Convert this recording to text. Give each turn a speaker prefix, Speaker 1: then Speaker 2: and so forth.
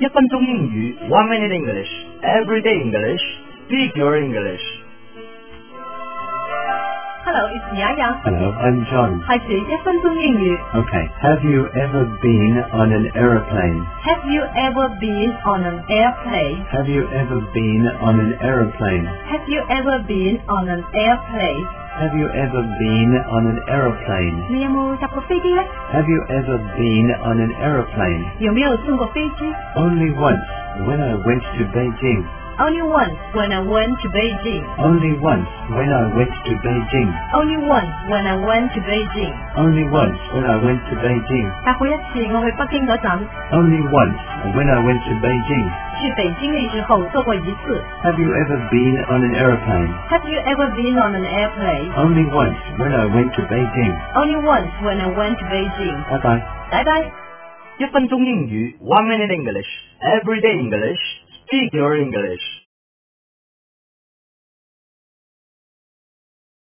Speaker 1: 1分钟英语 1 minute English Everyday English Speak your English
Speaker 2: Hello, it's Yang.
Speaker 3: Hello, I'm John.
Speaker 2: 开始1分钟英语
Speaker 3: Okay, have you ever been on an aeroplane?
Speaker 2: Have you ever been on an airplane?
Speaker 3: Have you ever been on an aeroplane?
Speaker 2: Have you ever been on an airplane?
Speaker 3: Have you ever been on an aeroplane?
Speaker 2: 你有冇搭過飛機呢？
Speaker 3: Have you ever been on an aeroplane?
Speaker 2: 有沒有乘過飛機
Speaker 3: Only once, when I went to Beijing.
Speaker 2: Only once when I went to Beijing.
Speaker 3: Only once, when I went to Beijing.
Speaker 2: Only once when I went to Beijing.
Speaker 3: Only once, when I went to Beijing.
Speaker 2: 搭過一次我去北京嗰陣，
Speaker 3: Only once, when I went to Beijing.
Speaker 2: 去北京嘅時候坐過一次。
Speaker 3: Have you ever been on an aeroplane?
Speaker 2: Have you ever been on an airplane?
Speaker 3: Only once, when I went to Beijing.
Speaker 2: Only once when I went to Beijing.
Speaker 3: Bye bye.
Speaker 2: 拜拜。
Speaker 1: 1分钟英语 1 minute English Everyday English Speak your English